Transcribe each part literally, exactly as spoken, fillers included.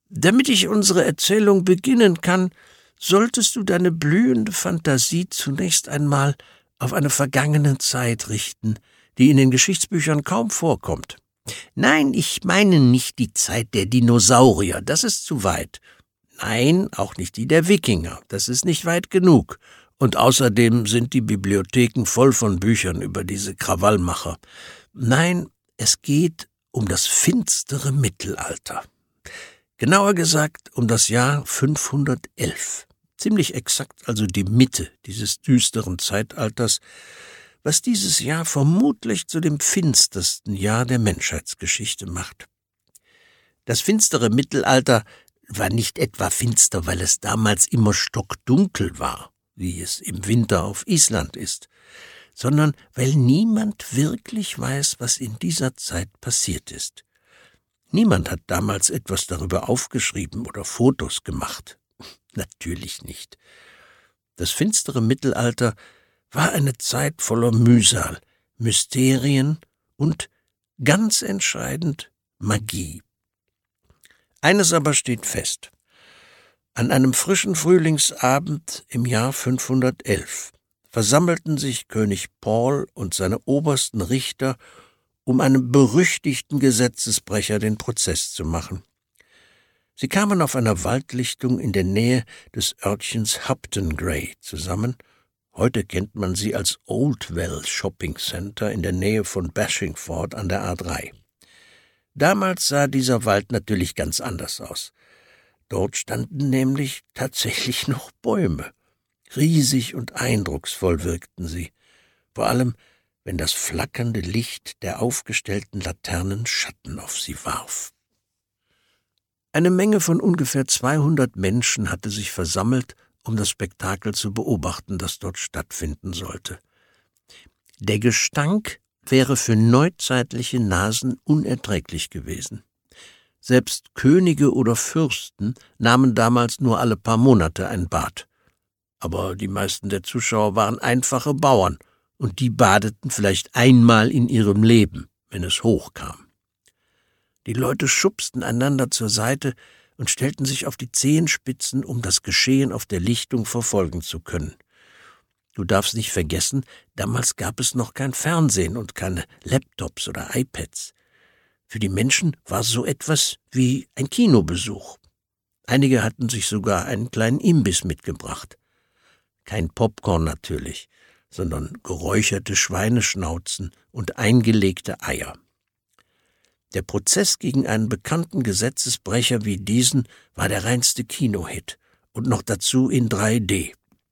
Damit ich unsere Erzählung beginnen kann, solltest du deine blühende Fantasie zunächst einmal auf eine vergangene Zeit richten, die in den Geschichtsbüchern kaum vorkommt. Nein, ich meine nicht die Zeit der Dinosaurier, das ist zu weit. Nein, auch nicht die der Wikinger, das ist nicht weit genug. Und außerdem sind die Bibliotheken voll von Büchern über diese Krawallmacher. Nein, es geht um das finstere Mittelalter. Genauer gesagt um das Jahr fünfhundertelf. Ziemlich exakt also die Mitte dieses düsteren Zeitalters, was dieses Jahr vermutlich zu dem finstersten Jahr der Menschheitsgeschichte macht. Das finstere Mittelalter war nicht etwa finster, weil es damals immer stockdunkel war, wie es im Winter auf Island ist, sondern weil niemand wirklich weiß, was in dieser Zeit passiert ist. Niemand hat damals etwas darüber aufgeschrieben oder Fotos gemacht. Natürlich nicht. Das finstere Mittelalter war eine Zeit voller Mühsal, Mysterien und, ganz entscheidend, Magie. Eines aber steht fest. An einem frischen Frühlingsabend im Jahr fünfhundertelf versammelten sich König Paul und seine obersten Richter, um einem berüchtigten Gesetzesbrecher den Prozess zu machen. Sie kamen auf einer Waldlichtung in der Nähe des Örtchens Hupton Gray zusammen. Heute kennt man sie als Oldwell Shopping Center in der Nähe von Bashingford an der A drei. Damals sah dieser Wald natürlich ganz anders aus. Dort standen nämlich tatsächlich noch Bäume. Riesig und eindrucksvoll wirkten sie, vor allem wenn das flackernde Licht der aufgestellten Laternen Schatten auf sie warf. Eine Menge von ungefähr zweihundert Menschen hatte sich versammelt, um das Spektakel zu beobachten, das dort stattfinden sollte. Der Gestank wäre für neuzeitliche Nasen unerträglich gewesen. Selbst Könige oder Fürsten nahmen damals nur alle paar Monate ein Bad. Aber die meisten der Zuschauer waren einfache Bauern, und die badeten vielleicht einmal in ihrem Leben, wenn es hochkam. Die Leute schubsten einander zur Seite und stellten sich auf die Zehenspitzen, um das Geschehen auf der Lichtung verfolgen zu können. Du darfst nicht vergessen, damals gab es noch kein Fernsehen und keine Laptops oder iPads. Für die Menschen war so etwas wie ein Kinobesuch. Einige hatten sich sogar einen kleinen Imbiss mitgebracht. Kein Popcorn natürlich, sondern geräucherte Schweineschnauzen und eingelegte Eier. Der Prozess gegen einen bekannten Gesetzesbrecher wie diesen war der reinste Kinohit und noch dazu in drei D.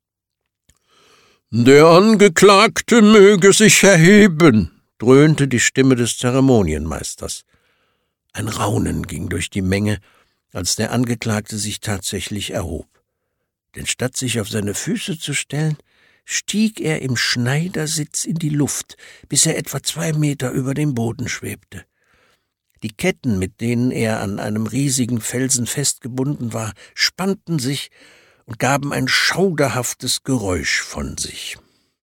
»Der Angeklagte möge sich erheben«, dröhnte die Stimme des Zeremonienmeisters. Ein Raunen ging durch die Menge, als der Angeklagte sich tatsächlich erhob. Denn statt sich auf seine Füße zu stellen, stieg er im Schneidersitz in die Luft, bis er etwa zwei Meter über dem Boden schwebte. Die Ketten, mit denen er an einem riesigen Felsen festgebunden war, spannten sich und gaben ein schauderhaftes Geräusch von sich.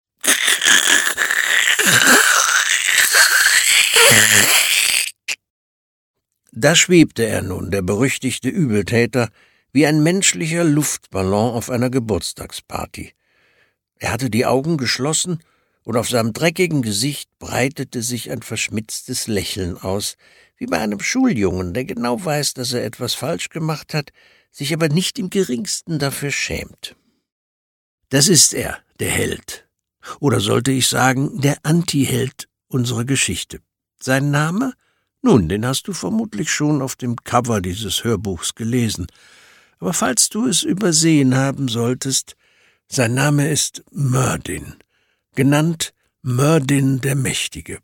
Da schwebte er nun, der berüchtigte Übeltäter, wie ein menschlicher Luftballon auf einer Geburtstagsparty. Er hatte die Augen geschlossen, und auf seinem dreckigen Gesicht breitete sich ein verschmitztes Lächeln aus, wie bei einem Schuljungen, der genau weiß, dass er etwas falsch gemacht hat, sich aber nicht im geringsten dafür schämt. Das ist er, der Held. Oder sollte ich sagen, der Antiheld unserer Geschichte. Sein Name? Nun, den hast du vermutlich schon auf dem Cover dieses Hörbuchs gelesen. Aber falls du es übersehen haben solltest, sein Name ist Myrddin, genannt Myrddin der Mächtige.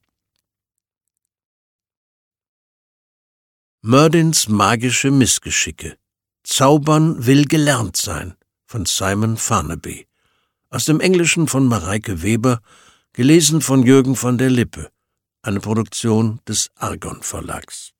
Myrddins magische Missgeschicke. Zaubern will gelernt sein, von Simon Farnaby. Aus dem Englischen von Mareike Weber, gelesen von Jürgen von der Lippe. Eine Produktion des Argon Verlags.